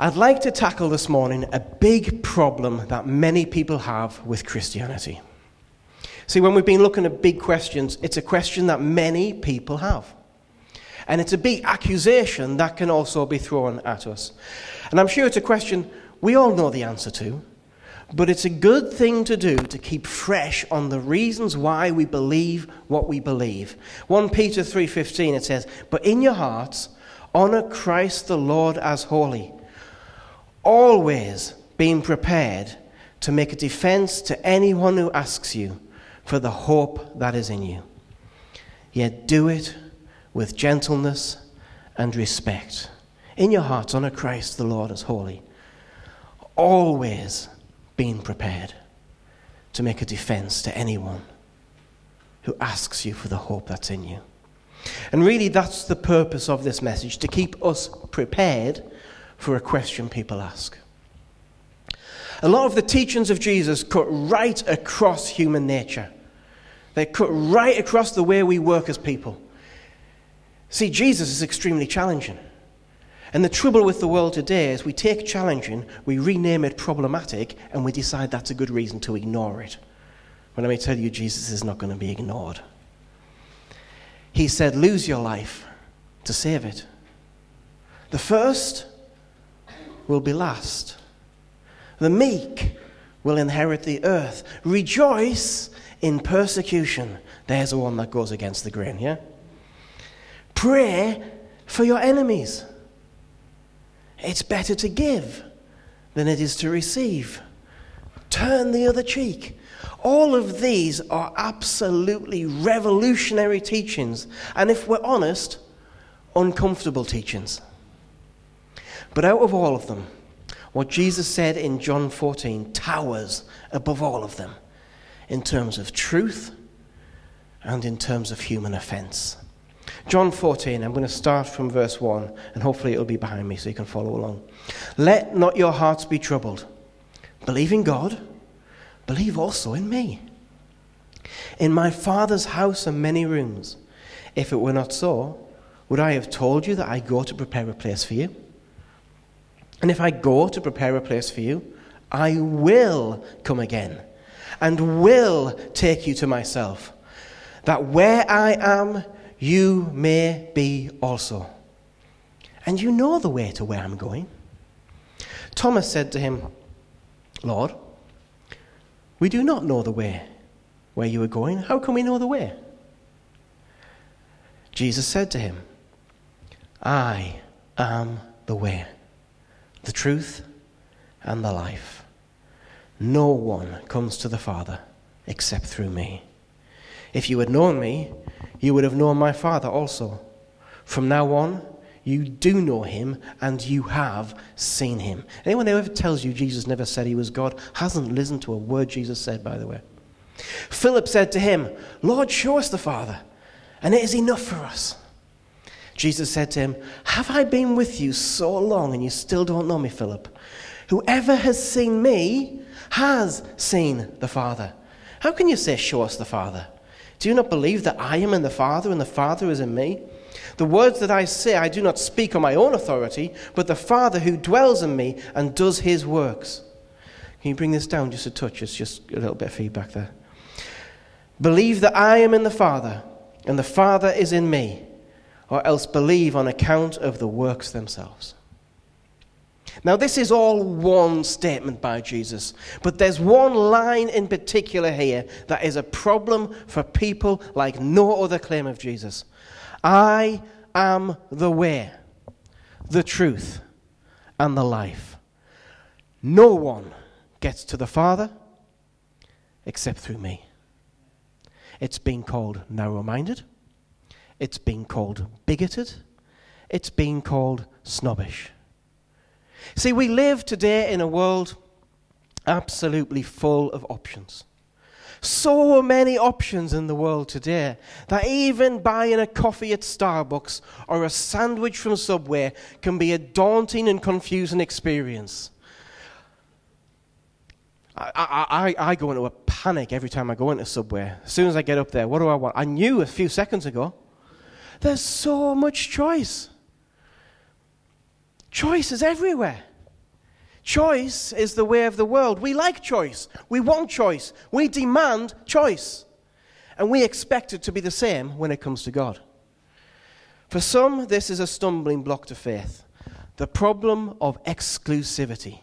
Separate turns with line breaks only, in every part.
I'd like to tackle this morning a big problem that many people have with Christianity. See, when we've been looking at big questions, it's a question that many people have. And it's a big accusation that can also be thrown at us. And I'm sure it's a question we all know the answer to, but it's a good thing to do to keep fresh on the reasons why we believe what we believe. 1 Peter 3:15, it says, "But in your hearts, honor Christ the Lord as holy, always being prepared to make a defense to anyone who asks you for the hope that is in you. Yet do it with gentleness and respect." In your hearts, honor Christ the Lord as holy, always being prepared to make a defense to anyone who asks you for the hope that's in you. And really, that's the purpose of this message, to keep us prepared for a question people ask. A lot of the teachings of Jesus cut right across human nature. They cut right across the way we work as people. See, Jesus is extremely challenging. And the trouble with the world today is we take challenging, we rename it problematic, and we decide that's a good reason to ignore it. But let me tell you, Jesus is not going to be ignored. He said, lose your life to save it. The first will be last. The meek will inherit the earth. Rejoice in persecution. There's the one that goes against the grain, yeah? Pray for your enemies. It's better to give than it is to receive. Turn the other cheek. All of these are absolutely revolutionary teachings, and if we're honest, uncomfortable teachings. But out of all of them, what Jesus said in John 14 towers above all of them in terms of truth and in terms of human offense. John 14, I'm going to start from verse 1, and hopefully it'll be behind me so you can follow along. Let not your hearts be troubled. Believe in God, believe also in me. In my Father's house are many rooms. If it were not so, would I have told you that I go to prepare a place for you? And if I go to prepare a place for you, I will come again and will take you to myself, that where I am, you may be also. And you know the way to where I'm going. Thomas said to him, Lord, we do not know the way where you are going. How can we know the way? Jesus said to him, I am the way, the truth, and the life. No one comes to the Father except through me. If you had known me, you would have known my Father also. From now on, you do know him, and you have seen him. Anyone who ever tells you Jesus never said he was God hasn't listened to a word Jesus said, by the way. Philip said to him, Lord, show us the Father, and it is enough for us. Jesus said to him, have I been with you so long, and you still don't know me, Philip? Whoever has seen me has seen the Father. How can you say, show us the Father? Do you not believe that I am in the Father and the Father is in me? The words that I say I do not speak on my own authority, but the Father who dwells in me and does his works. Can you bring this down just a touch? It's just a little bit of feedback there. Believe that I am in the Father and the Father is in me, or else believe on account of the works themselves. Now, this is all one statement by Jesus, but there's one line in particular here that is a problem for people like no other claim of Jesus. I am the way, the truth, and the life. No one gets to the Father except through me. It's been called narrow-minded. It's been called bigoted. It's been called snobbish. See, we live today in a world absolutely full of options. So many options in the world today that even buying a coffee at Starbucks or a sandwich from Subway can be a daunting and confusing experience. I go into a panic every time I go into Subway. As soon as I get up there, what do I want? I knew a few seconds ago. There's so much choice. Choice is everywhere. Choice is the way of the world. We like choice. We want choice. We demand choice. And we expect it to be the same when it comes to God. For some, this is a stumbling block to faith. The problem of exclusivity.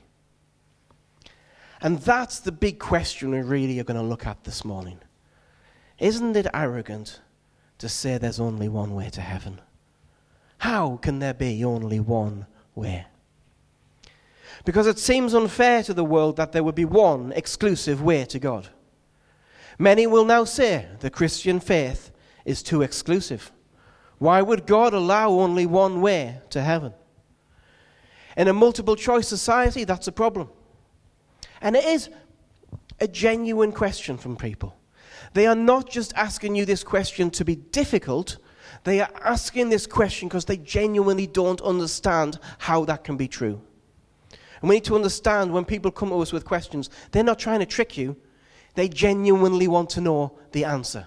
And that's the big question we really are going to look at this morning. Isn't it arrogant to say there's only one way to heaven? How can there be only one way? Because it seems unfair to the world that there would be one exclusive way to God. Many will now say the Christian faith is too exclusive. Why would God allow only one way to heaven? In a multiple choice society, that's a problem. And it is a genuine question from people. They are not just asking you this question to be difficult. They are asking this question because they genuinely don't understand how that can be true. And we need to understand when people come to us with questions, they're not trying to trick you. They genuinely want to know the answer.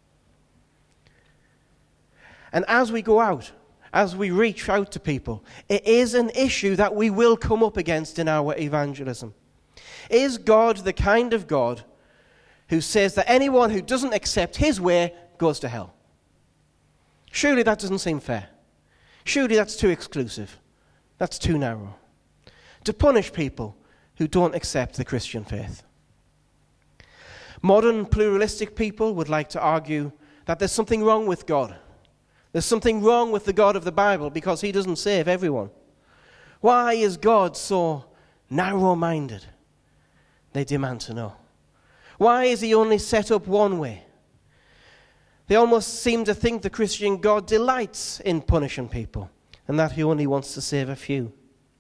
And as we go out, as we reach out to people, it is an issue that we will come up against in our evangelism. Is God the kind of God who says that anyone who doesn't accept his way goes to hell? Surely that doesn't seem fair. Surely that's too exclusive. That's too narrow. To punish people who don't accept the Christian faith. Modern pluralistic people would like to argue that there's something wrong with God. There's something wrong with the God of the Bible because he doesn't save everyone. Why is God so narrow-minded? They demand to know. Why is he only set up one way? They almost seem to think the Christian God delights in punishing people and that he only wants to save a few.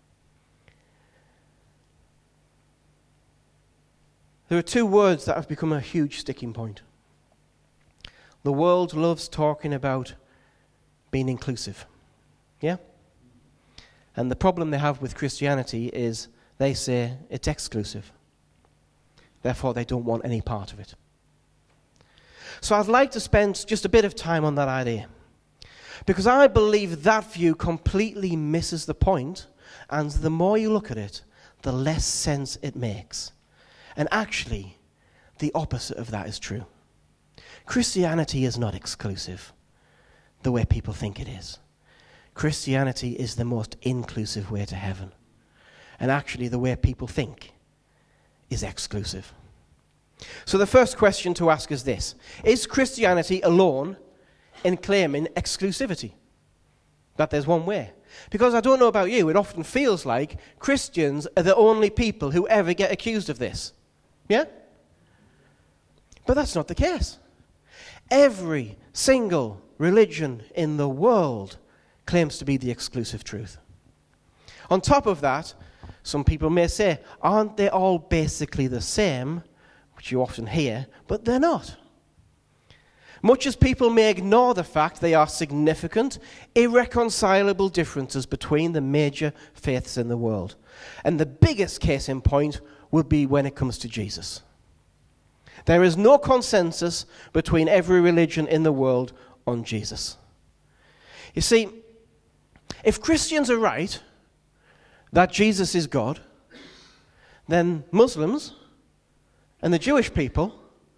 There are two words that have become a huge sticking point. The world loves talking about being inclusive. Yeah? And the problem they have with Christianity is they say it's exclusive. Therefore, they don't want any part of it. So I'd like to spend just a bit of time on that idea. Because I believe that view completely misses the point, and the more you look at it, the less sense it makes. And actually, the opposite of that is true. Christianity is not exclusive the way people think it is. Christianity is the most inclusive way to heaven. And actually, the way people think is exclusive. So the first question to ask is this: is Christianity alone in claiming exclusivity? That there's one way? Because I don't know about you, it often feels like Christians are the only people who ever get accused of this. Yeah? But that's not the case. Every single religion in the world claims to be the exclusive truth. On top of that, some people may say, aren't they all basically the same? Which you often hear, but they're not. Much as people may ignore the fact they are significant, irreconcilable differences between the major faiths in the world. And the biggest case in point would be when it comes to Jesus. There is no consensus between every religion in the world on Jesus. You see, if Christians are right that Jesus is God, then Muslims and the Jewish people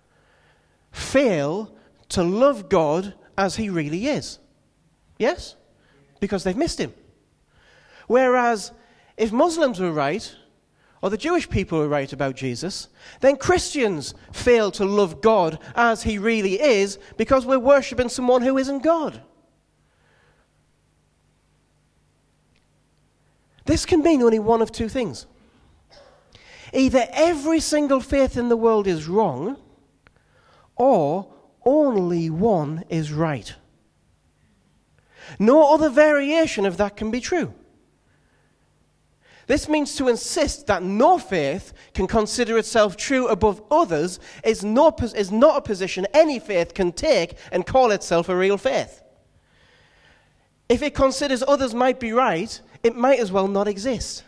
fail to love God as he really is. Yes? Because they've missed him. Whereas, if Muslims were right, or the Jewish people were right about Jesus, then Christians fail to love God as he really is because we're worshipping someone who isn't God. This can mean only one of two things. Either every single faith in the world is wrong, or only one is right. No other variation of that can be true. This means to insist that no faith can consider itself true above others is not a position any faith can take and call itself a real faith. If it considers others might be right, it might as well not exist.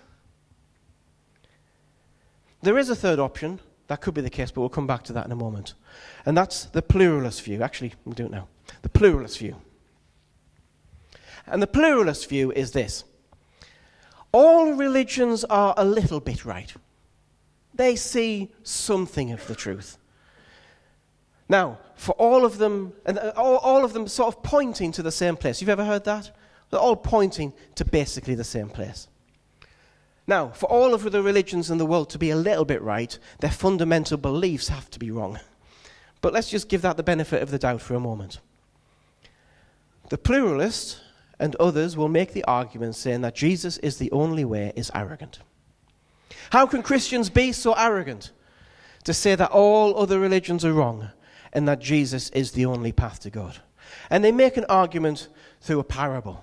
There is a third option. That could be the case, but we'll come back to that in a moment. And that's the pluralist view. Actually, we'll do it now. The pluralist view. And the pluralist view is this: All religions are a little bit right. They see something of the truth. Now, for all of them, and all of them sort of pointing to the same place. You've ever heard that? They're all pointing to basically the same place. Now, for all of the religions in the world to be a little bit right, their fundamental beliefs have to be wrong. But let's just give that the benefit of the doubt for a moment. The pluralist and others will make the argument saying that Jesus is the only way is arrogant. How can Christians be so arrogant to say that all other religions are wrong and that Jesus is the only path to God? And they make an argument through a parable.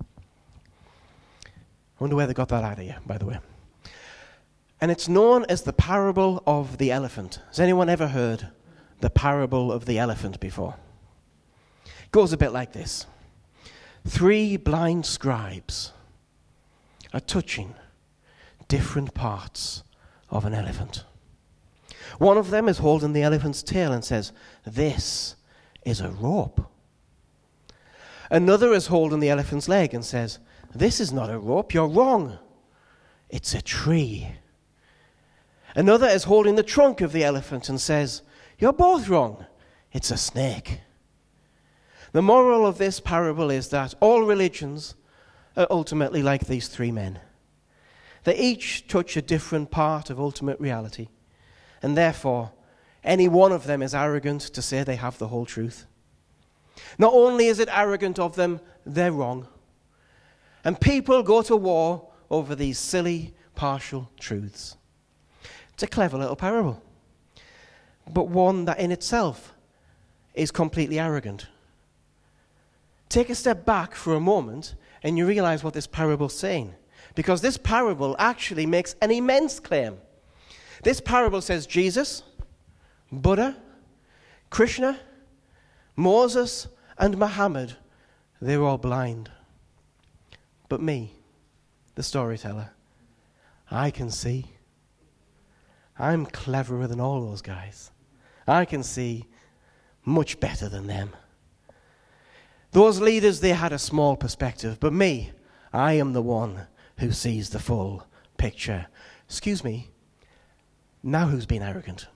I wonder where they got that idea, by the way. And it's known as the parable of the elephant. Has anyone ever heard the parable of the elephant before? It goes a bit like this. 3 blind scribes are touching different parts of an elephant. One of them is holding the elephant's tail and says, "This is a rope." Another is holding the elephant's leg and says, "This is not a rope, you're wrong. It's a tree." Another is holding the trunk of the elephant and says, "You're both wrong. It's a snake." The moral of this parable is that all religions are ultimately like these 3 men. They each touch a different part of ultimate reality, and therefore, any one of them is arrogant to say they have the whole truth. Not only is it arrogant of them, they're wrong. And people go to war over these silly, partial truths. It's a clever little parable, but one that in itself is completely arrogant. Take a step back for a moment and you realize what this parable's saying. Because this parable actually makes an immense claim. This parable says Jesus, Buddha, Krishna, Moses, and Muhammad, they were all blind. But me, the storyteller, I can see. I'm cleverer than all those guys. I can see much better than them. Those leaders, they had a small perspective, but me, I am the one who sees the full picture. Excuse me, now who's been arrogant?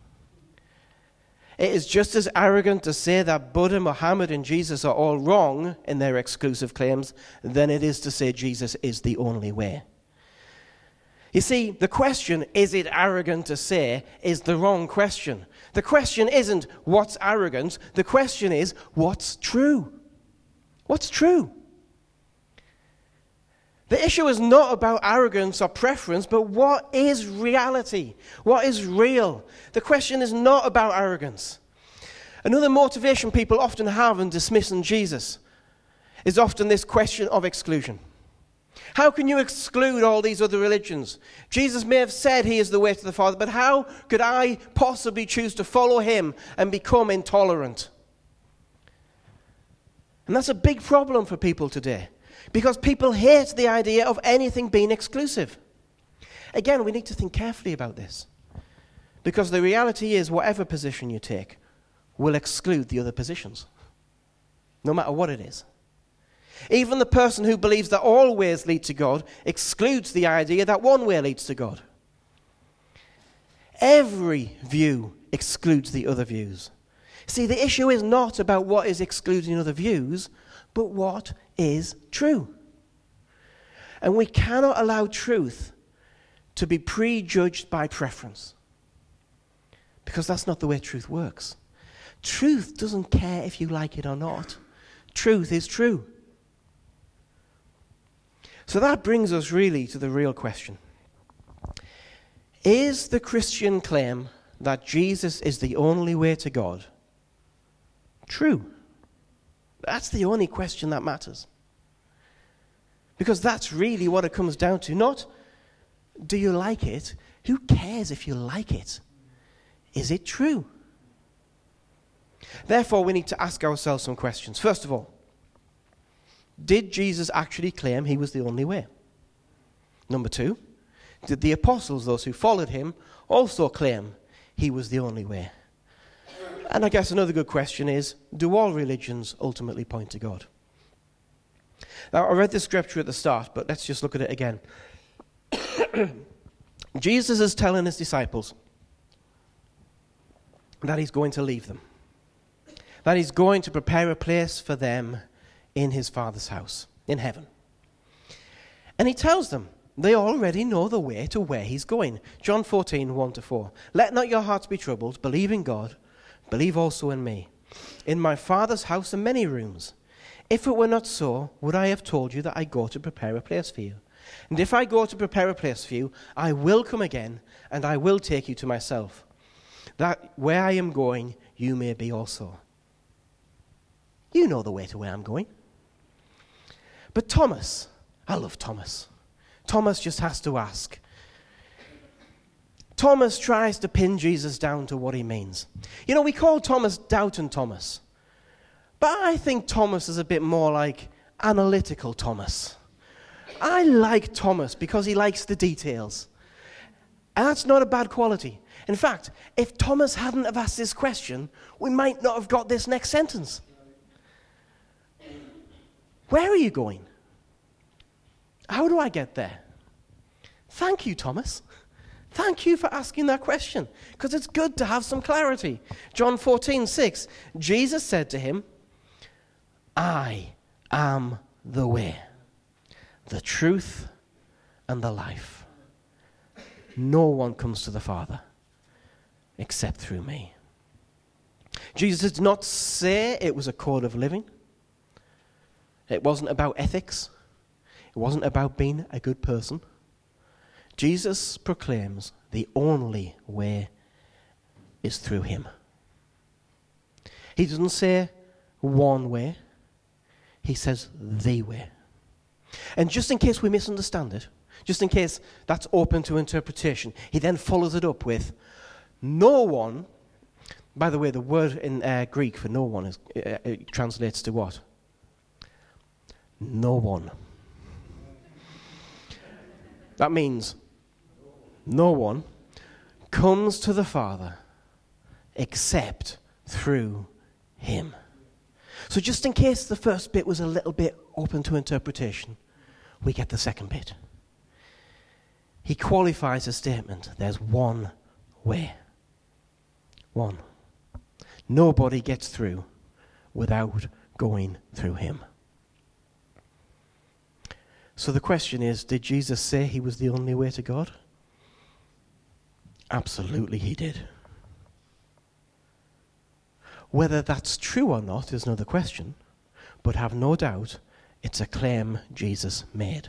It is just as arrogant to say that Buddha, Muhammad, and Jesus are all wrong in their exclusive claims than it is to say Jesus is the only way. You see, the question, is it arrogant to say, is the wrong question. The question isn't what's arrogant. The question is what's true. What's true? The issue is not about arrogance or preference, but what is reality? What is real? The question is not about arrogance. Another motivation people often have in dismissing Jesus is often this question of exclusion. How can you exclude all these other religions? Jesus may have said he is the way to the Father, but how could I possibly choose to follow him and become intolerant? And that's a big problem for people today, because people hate the idea of anything being exclusive. Again, we need to think carefully about this, because the reality is whatever position you take will exclude the other positions, no matter what it is. Even the person who believes that all ways lead to God excludes the idea that one way leads to God. Every view excludes the other views. See, the issue is not about what is excluding other views, but what is true. And we cannot allow truth to be prejudged by preference, because that's not the way truth works. Truth doesn't care if you like it or not. Truth is true. So that brings us really to the real question. Is the Christian claim that Jesus is the only way to God true? That's the only question that matters. Because that's really what it comes down to. Not, do you like it? Who cares if you like it? Is it true? Therefore, we need to ask ourselves some questions. First of all, did Jesus actually claim he was the only way? Number 2, did the apostles, those who followed him, also claim he was the only way? And I guess another good question is, do all religions ultimately point to God? Now, I read the scripture at the start, but let's just look at it again. Jesus is telling his disciples that he's going to leave them, that he's going to prepare a place for them in his Father's house, in heaven. And he tells them they already know the way to where he's going. John 14, 1-4. Let not your hearts be troubled. Believe in God. Believe also in me. In my Father's house are many rooms. If it were not so, would I have told you that I go to prepare a place for you? And if I go to prepare a place for you, I will come again, and I will take you to myself, that where I am going, you may be also. You know the way to where I'm going. But Thomas, I love Thomas. Thomas just has to ask. Thomas tries to pin Jesus down to what he means. You know, we call Thomas Doubting Thomas. But I think Thomas is a bit more like analytical Thomas. I like Thomas because he likes the details. And that's not a bad quality. In fact, if Thomas hadn't have asked this question, we might not have got this next sentence. Where are you going? How do I get there? Thank you, Thomas. Thank you for asking that question, because it's good to have some clarity. John 14:6, Jesus said to him, I am the way, the truth, and the life. No one comes to the Father except through me. Jesus did not say it was a code of living. It wasn't about ethics. It wasn't about being a good person. Jesus proclaims the only way is through him. He doesn't say one way. He says the way. And just in case we misunderstand it, just in case that's open to interpretation, he then follows it up with no one. By the way, the word in Greek for no one it translates to what? No one. That means no one comes to the Father except through him. So just in case the first bit was a little bit open to interpretation, we get the second bit. He qualifies a statement. There's one way. One. Nobody gets through without going through him. So the question is, did Jesus say he was the only way to God? Absolutely he did. Whether that's true or not is another question, but have no doubt it's a claim Jesus made.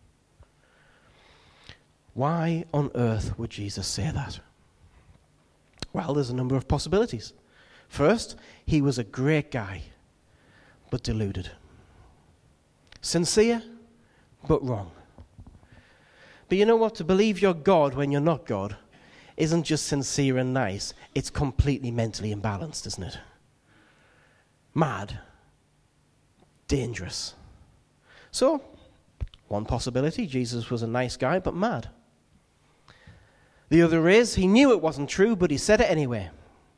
Why on earth would Jesus say that? Well, there's a number of possibilities. First, he was a great guy, but deluded. Sincere, but wrong. But you know what? To believe you're God when you're not God isn't just sincere and nice. It's completely mentally imbalanced, isn't it? Mad. Dangerous. So, one possibility, Jesus was a nice guy, but mad. The other is, he knew it wasn't true, but he said it anyway.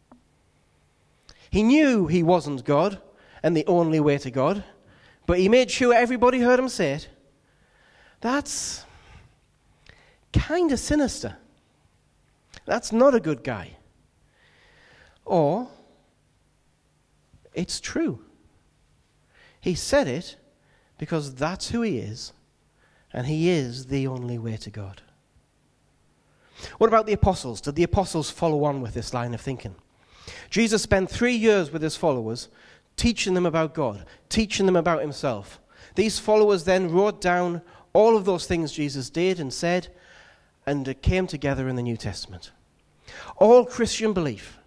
He knew he wasn't God and the only way to God, but he made sure everybody heard him say it. That's kind of sinister. That's not a good guy. Or, it's true. He said it because that's who he is, and he is the only way to God. What about the apostles? Did the apostles follow on with this line of thinking? Jesus spent 3 years with his followers, teaching them about God, teaching them about himself. These followers then wrote down all of those things Jesus did and said, and it came together in the New Testament. All Christian beliefs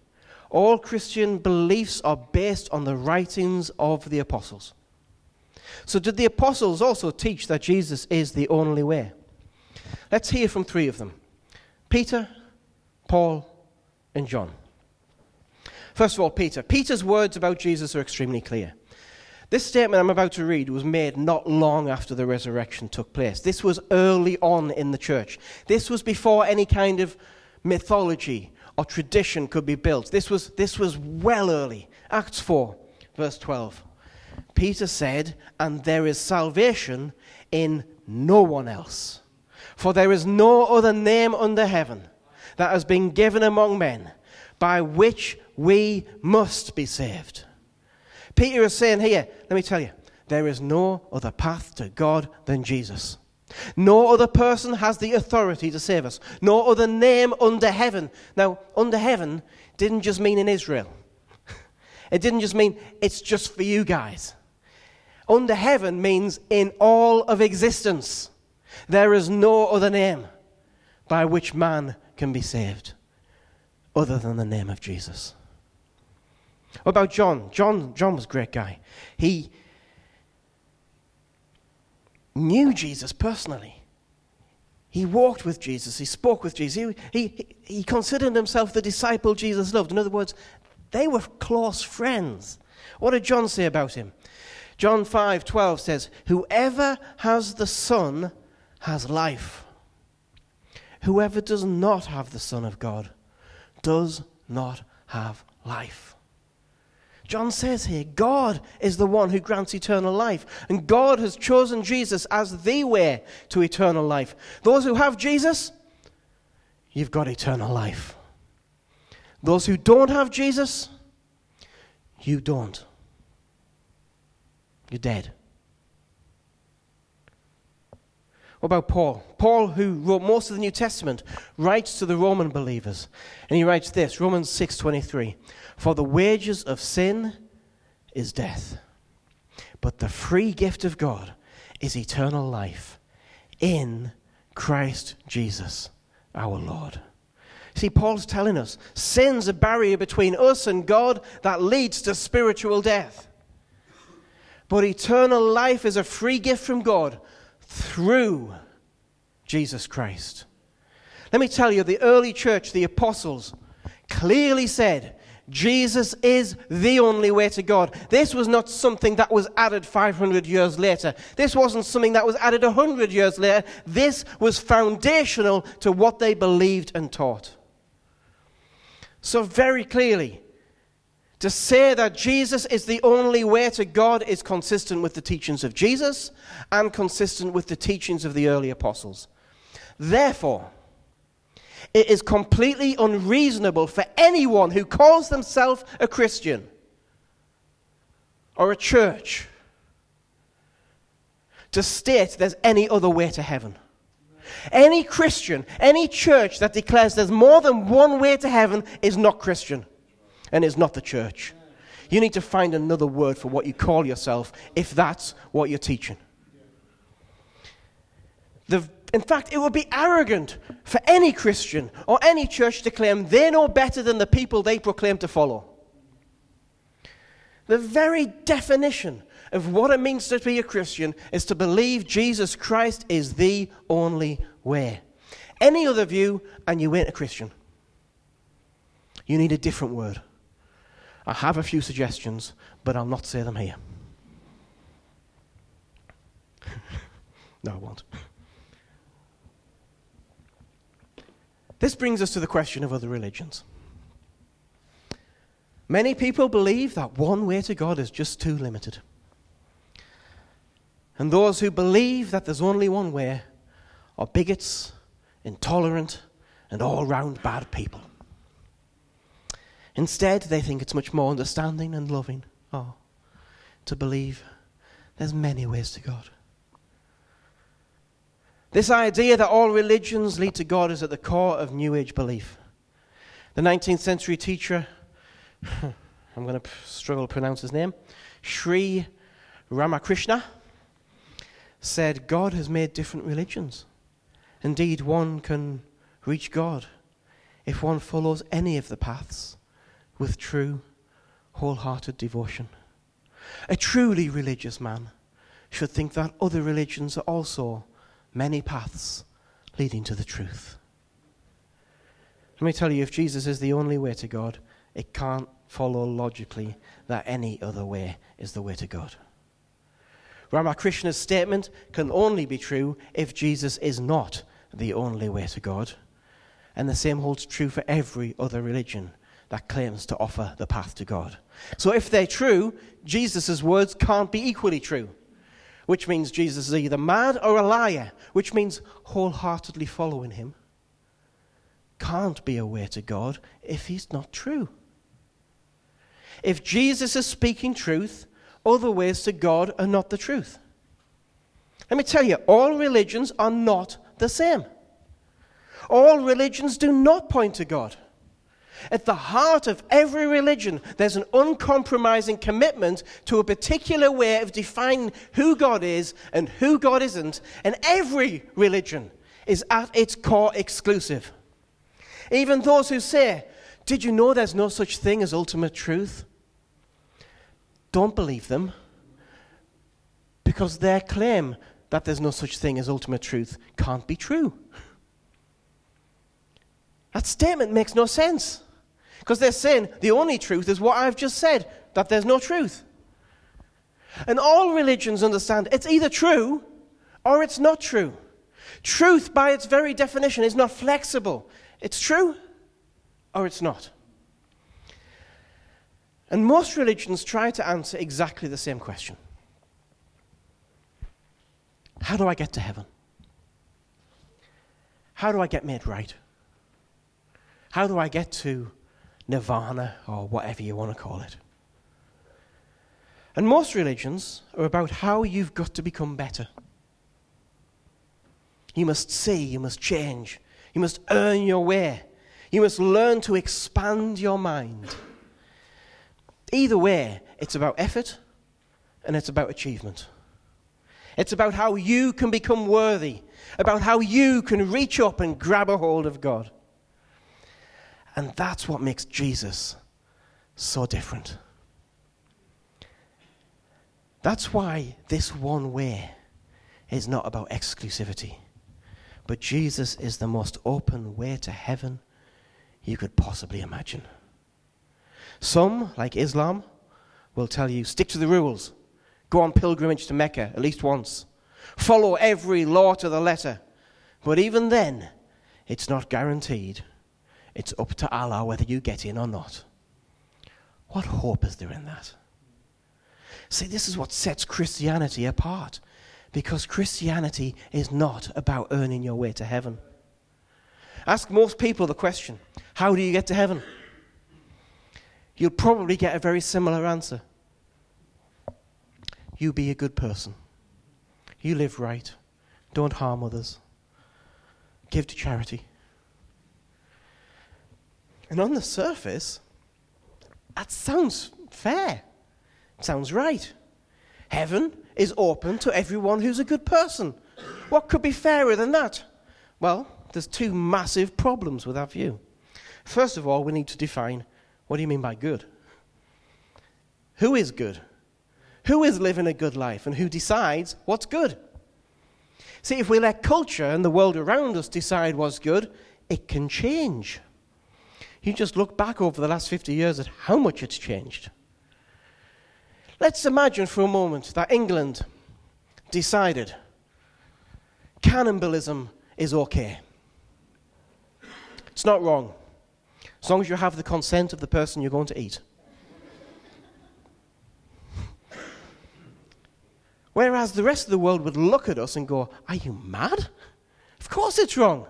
are based on the writings of the apostles. So did the apostles also teach that Jesus is the only way? Let's hear from 3 of them. Peter, Paul, and John. First of all, Peter. Peter's words about Jesus are extremely clear. This statement I'm about to read was made not long after the resurrection took place. This was early on in the church. This was before any kind of mythology or tradition could be built. This was well early. Acts 4, verse 12. Peter said, "And there is salvation in no one else. For there is no other name under heaven that has been given among men by which we must be saved." Peter is saying here, let me tell you, there is no other path to God than Jesus. No other person has the authority to save us. No other name under heaven. Now, under heaven didn't just mean in Israel. It didn't just mean it's just for you guys. Under heaven means in all of existence. There is no other name by which man can be saved other than the name of Jesus. What about John? John was a great guy. He knew Jesus personally. He walked with Jesus. He spoke with Jesus. He considered himself the disciple Jesus loved. In other words, they were close friends. What did John say about him? John 5:12 says, "Whoever has the Son has life. Whoever does not have the Son of God does not have life." John says here, God is the one who grants eternal life. And God has chosen Jesus as the way to eternal life. Those who have Jesus, you've got eternal life. Those who don't have Jesus, you don't. You're dead. What about Paul? Paul, who wrote most of the New Testament, writes to the Roman believers. And he writes this, Romans 6:23. "For the wages of sin is death, but the free gift of God is eternal life in Christ Jesus our Lord." See, Paul's telling us sin's a barrier between us and God that leads to spiritual death. But eternal life is a free gift from God through Jesus Christ. Let me tell you, the early church, the apostles, clearly said, Jesus is the only way to God. This was not something that was added 500 years later. This wasn't something that was added 100 years later. This was foundational to what they believed and taught. So very clearly, to say that Jesus is the only way to God is consistent with the teachings of Jesus and consistent with the teachings of the early apostles. Therefore, it is completely unreasonable for anyone who calls themselves a Christian or a church to state there's any other way to heaven. Any Christian, any church that declares there's more than one way to heaven is not Christian and is not the church. You need to find another word for what you call yourself if that's what you're teaching. In fact, it would be arrogant for any Christian or any church to claim they know better than the people they proclaim to follow. The very definition of what it means to be a Christian is to believe Jesus Christ is the only way. Any other view and you ain't a Christian. You need a different word. I have a few suggestions, but I'll not say them here. No, I won't. This brings us to the question of other religions. Many people believe that one way to God is just too limited. And those who believe that there's only one way are bigots, intolerant, and all-round bad people. Instead, they think it's much more understanding and loving to believe there's many ways to God. This idea that all religions lead to God is at the core of New Age belief. The 19th century teacher, I'm going to struggle to pronounce his name, Sri Ramakrishna, said God has made different religions. Indeed, one can reach God if one follows any of the paths with true, wholehearted devotion. A truly religious man should think that other religions are also many paths leading to the truth. Let me tell you, if Jesus is the only way to God, it can't follow logically that any other way is the way to God. Ramakrishna's statement can only be true if Jesus is not the only way to God. And the same holds true for every other religion that claims to offer the path to God. So if they're true, Jesus' words can't be equally true, which means Jesus is either mad or a liar, which means wholeheartedly following him can't be a way to God if he's not true. If Jesus is speaking truth, other ways to God are not the truth. Let me tell you, all religions are not the same. All religions do not point to God. At the heart of every religion, there's an uncompromising commitment to a particular way of defining who God is and who God isn't, and every religion is at its core exclusive. Even those who say, "Did you know there's no such thing as ultimate truth?" Don't believe them, because their claim that there's no such thing as ultimate truth can't be true. That statement makes no sense, because they're saying the only truth is what I've just said, that there's no truth. And all religions understand it's either true or it's not true. Truth, by its very definition, is not flexible. It's true or it's not. And most religions try to answer exactly the same question. How do I get to heaven? How do I get made right? How do I get to nirvana, or whatever you want to call it? And most religions are about how you've got to become better. You must see, you must change, you must earn your way, you must learn to expand your mind. Either way, it's about effort and it's about achievement. It's about how you can become worthy, about how you can reach up and grab a hold of God. And that's what makes Jesus so different. That's why this one way is not about exclusivity. But Jesus is the most open way to heaven you could possibly imagine. Some, like Islam, will tell you, stick to the rules. Go on pilgrimage to Mecca at least once. Follow every law to the letter. But even then, it's not guaranteed. It's up to Allah whether you get in or not. What hope is there in that? See, this is what sets Christianity apart. Because Christianity is not about earning your way to heaven. Ask most people the question, how do you get to heaven? You'll probably get a very similar answer. You be a good person. You live right. Don't harm others. Give to charity. And on the surface, that sounds fair. It sounds right. Heaven is open to everyone who's a good person. What could be fairer than that? Well, there's two massive problems with that view. First of all, we need to define, what do you mean by good? Who is good? Who is living a good life, and who decides what's good? See, if we let culture and the world around us decide what's good, it can change. You just look back over the last 50 years at how much it's changed. Let's imagine for a moment that England decided cannibalism is okay. It's not wrong, as long as you have the consent of the person you're going to eat. Whereas the rest of the world would look at us and go, are you mad? Of course it's wrong.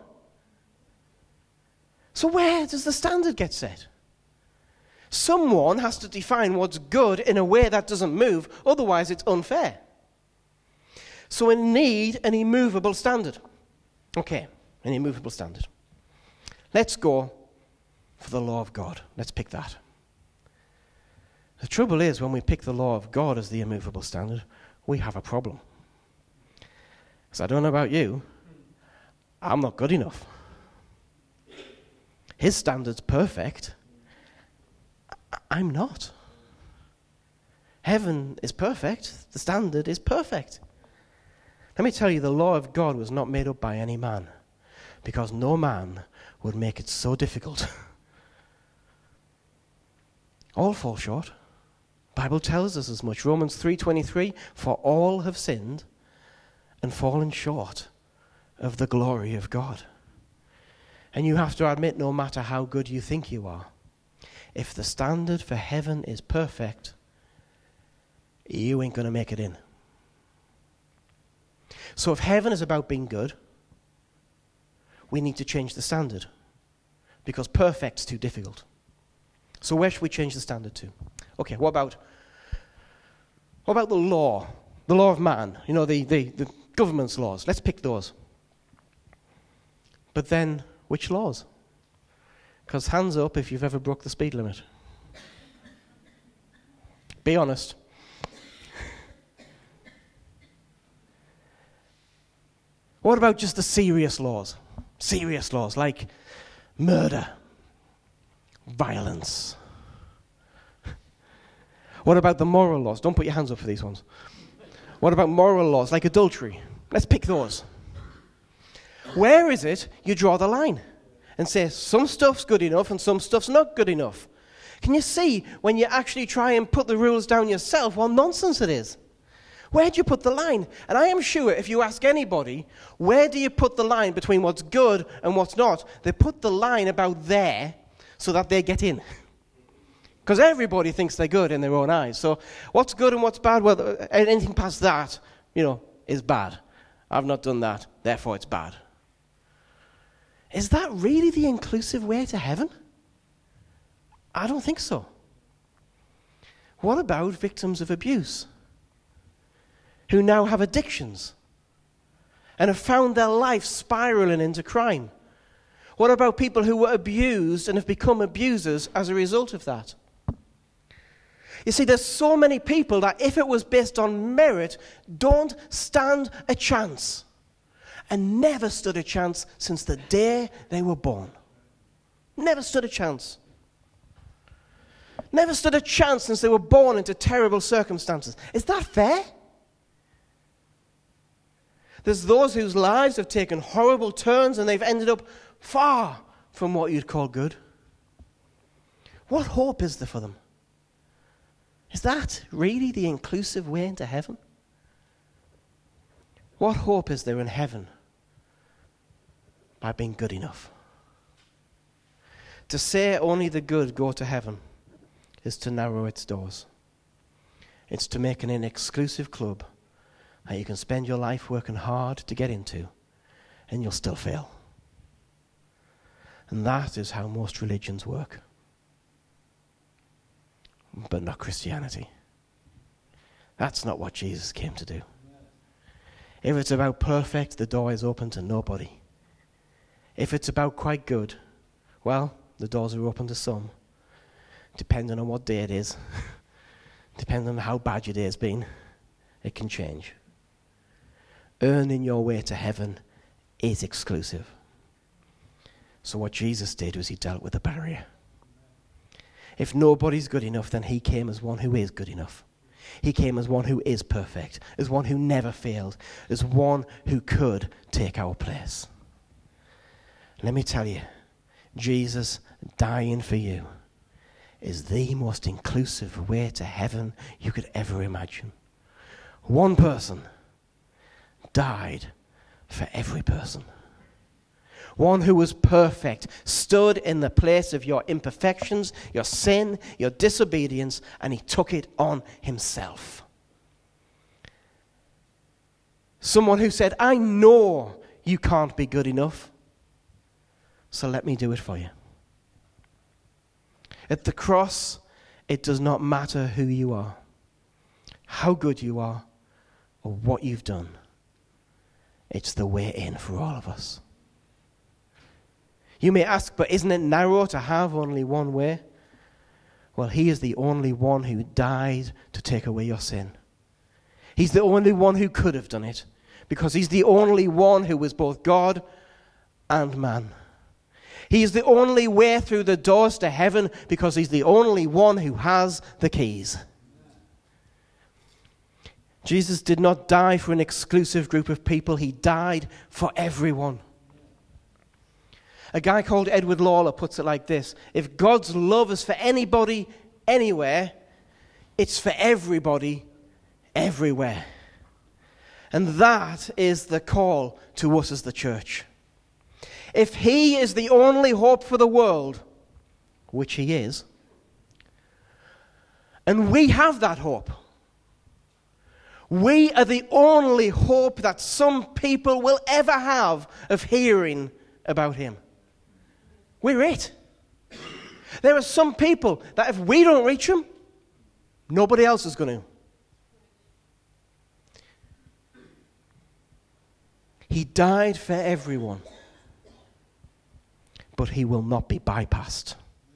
So where does the standard get set? Someone has to define what's good in a way that doesn't move, otherwise it's unfair. So we need an immovable standard. Okay, an immovable standard. Let's go for the law of God. Let's pick that. The trouble is, when we pick the law of God as the immovable standard, we have a problem. Because I don't know about you, I'm not good enough. His standard's perfect. I'm not. Heaven is perfect. The standard is perfect. Let me tell you, the law of God was not made up by any man, because no man would make it so difficult. All fall short. The Bible tells us as much. Romans 3:23, for all have sinned and fallen short of the glory of God. And you have to admit, no matter how good you think you are, if the standard for heaven is perfect, you ain't going to make it in. So if heaven is about being good, we need to change the standard, because perfect's too difficult. So where should we change the standard to? Okay, what about the law? The law of man, the government's laws. Let's pick those. But then, which laws? Because hands up if you've ever broke the speed limit. Be honest. What about just the serious laws? Serious laws like murder, violence. What about the moral laws? Don't put your hands up for these ones. What about moral laws like adultery? Let's pick those. Where is it you draw the line and say some stuff's good enough and some stuff's not good enough? Can you see when you actually try and put the rules down yourself what nonsense it is? Where do you put the line? And I am sure if you ask anybody, where do you put the line between what's good and what's not? They put the line about there so that they get in. Because everybody thinks they're good in their own eyes. So what's good and what's bad? Well, anything past that, is bad. I've not done that, therefore it's bad. Is that really the inclusive way to heaven? I don't think so. What about victims of abuse who now have addictions and have found their life spiraling into crime? What about people who were abused and have become abusers as a result of that? You see, there's so many people that if it was based on merit, don't stand a chance. And never stood a chance since the day they were born. Never stood a chance. Never stood a chance since they were born into terrible circumstances. Is that fair? There's those whose lives have taken horrible turns and they've ended up far from what you'd call good. What hope is there for them? Is that really the inclusive way into heaven? What hope is there in heaven by being good enough? To say only the good go to heaven is to narrow its doors. It's to make it an exclusive club that you can spend your life working hard to get into, and you'll still fail. And that is how most religions work. But not Christianity. That's not what Jesus came to do. If it's about perfect, the door is open to nobody. If it's about quite good, well, the doors are open to some, depending on what day it is, depending on how bad your day has been. It can change. Earning your way to heaven is exclusive. So what Jesus did was he dealt with the barrier. If nobody's good enough, then he came as one who is good enough. He came as one who is perfect, as one who never failed, as one who could take our place. Let me tell you, Jesus dying for you is the most inclusive way to heaven you could ever imagine. One person died for every person. One who was perfect stood in the place of your imperfections, your sin, your disobedience, and he took it on himself. Someone who said, I know you can't be good enough, so let me do it for you. At the cross, it does not matter who you are, how good you are, or what you've done. It's the way in for all of us. You may ask, but isn't it narrow to have only one way? Well, he is the only one who died to take away your sin. He's the only one who could have done it, because he's the only one who was both God and man. He is the only way through the doors to heaven, because he's the only one who has the keys. Jesus did not die for an exclusive group of people. He died for everyone. A guy called Edward Lawler puts it like this: if God's love is for anybody, anywhere, it's for everybody, everywhere. And that is the call to us as the church. If he is the only hope for the world, which he is, And we have that hope. We are the only hope that some people will ever have of hearing about him. We're it. There are some people that if we don't reach them, nobody else is going to. He died for everyone, but he will not be bypassed.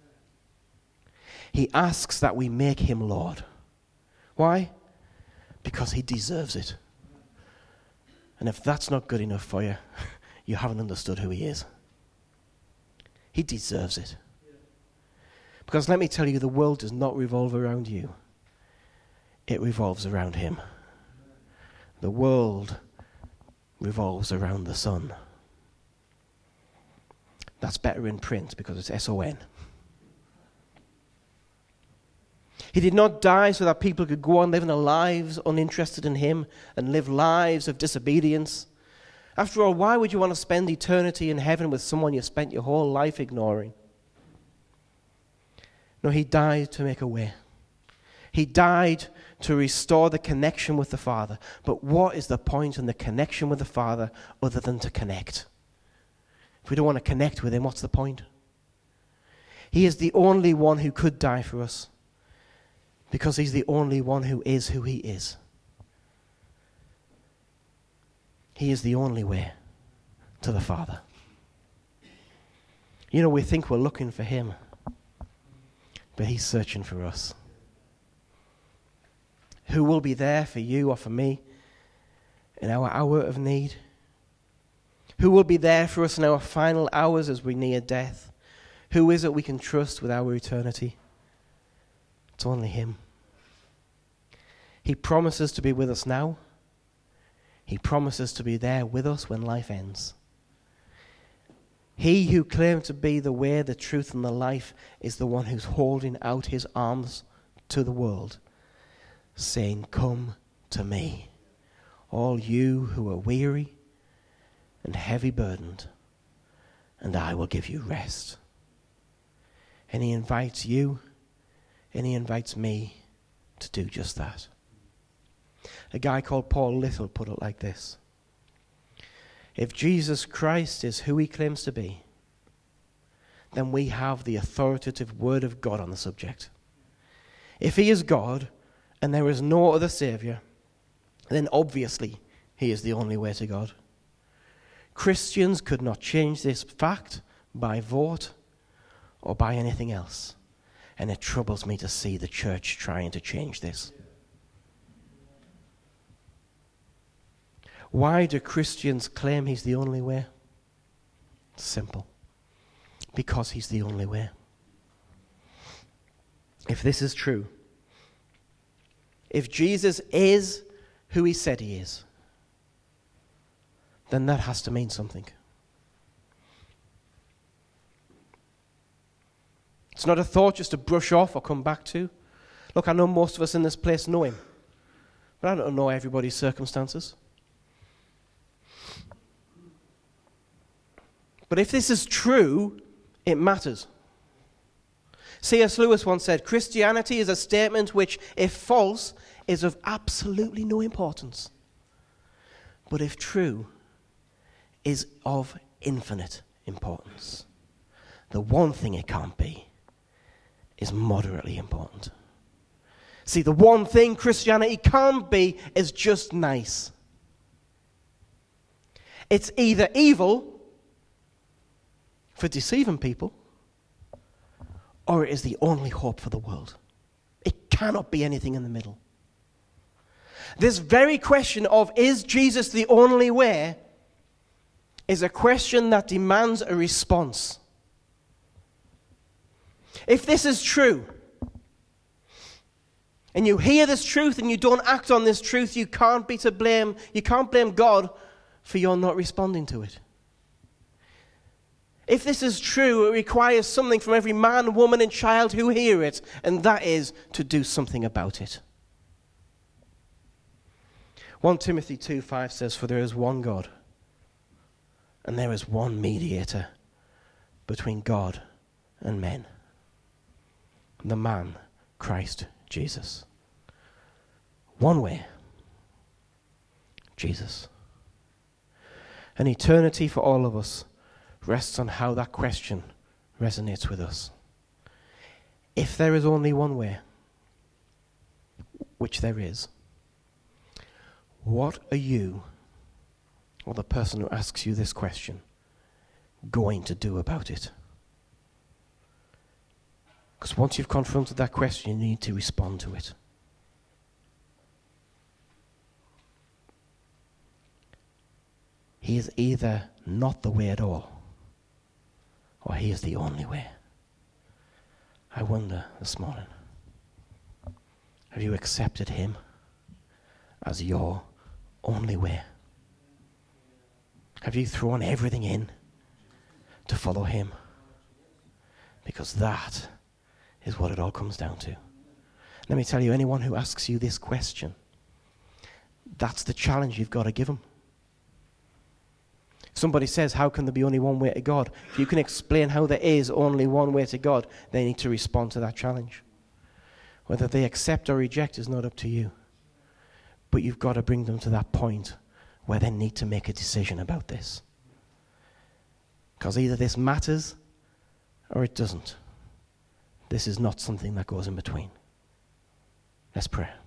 He asks that we make him Lord. Why? Because he deserves it. And if that's not good enough for you, you haven't understood who he is. He deserves it. Because let me tell you, the world does not revolve around you. It revolves around him. The world revolves around the sun. That's better in print because it's S-O-N. He did not die so that people could go on living their lives uninterested in him and live lives of disobedience. After all, why would you want to spend eternity in heaven with someone you spent your whole life ignoring? No, he died to make a way. He died to restore the connection with the Father. But what is the point in the connection with the Father other than to connect? If we don't want to connect with him, what's the point? He is the only one who could die for us, because he's the only one who is who he is. He is the only way to the Father. You know, we think we're looking for him, but he's searching for us. Who will be there for you or for me in our hour of need? Who will be there for us in our final hours as we near death? Who is it we can trust with our eternity? It's only him. He promises to be with us now. He promises to be there with us when life ends. He who claimed to be the way, the truth, and the life is the one who's holding out his arms to the world, saying, "Come to me, all you who are weary and heavy burdened, and I will give you rest." And he invites you, and he invites me to do just that. A guy called Paul Little put it like this: if Jesus Christ is who he claims to be, then we have the authoritative word of God on the subject. If he is God and there is no other Savior, then obviously he is the only way to God. Christians could not change this fact by vote or by anything else. And it troubles me to see the church trying to change this. Why do Christians claim he's the only way? Simple. Because he's the only way. If this is true, if Jesus is who he said he is, then that has to mean something. It's not a thought just to brush off or come back to. Look, I know most of us in this place know him, but I don't know everybody's circumstances. But if this is true, it matters. C.S. Lewis once said, Christianity is a statement which, if false, is of absolutely no importance, but if true, is of infinite importance. The one thing it can't be is moderately important. See, the one thing Christianity can't be is just nice. It's either evil for deceiving people, or it is the only hope for the world. It cannot be anything in the middle. This very question of, is Jesus the only way, is a question that demands a response. If this is true, and you hear this truth and you don't act on this truth, you can't be to blame. You can't blame God for your not responding to it. If this is true, it requires something from every man, woman, and child who hear it, and that is to do something about it. 1 Timothy 2:5 says, "For there is one God, and there is one mediator between God and men, the man, Christ Jesus. One way. Jesus. And eternity for all of us rests on how that question resonates with us. If there is only one way, which there is, what are you, or the person who asks you this question, going to do about it? Because once you've confronted that question, you need to respond to it. He is either not the way at all, or he is the only way. I wonder this morning, have you accepted him as your only way? Have you thrown everything in to follow him? Because that is what it all comes down to. Let me tell you, anyone who asks you this question, that's the challenge you've got to give them. Somebody says, how can there be only one way to God? If you can explain how there is only one way to God, they need to respond to that challenge. Whether they accept or reject is not up to you. But you've got to bring them to that point where they need to make a decision about this. Because either this matters or it doesn't. This is not something that goes in between. Let's pray.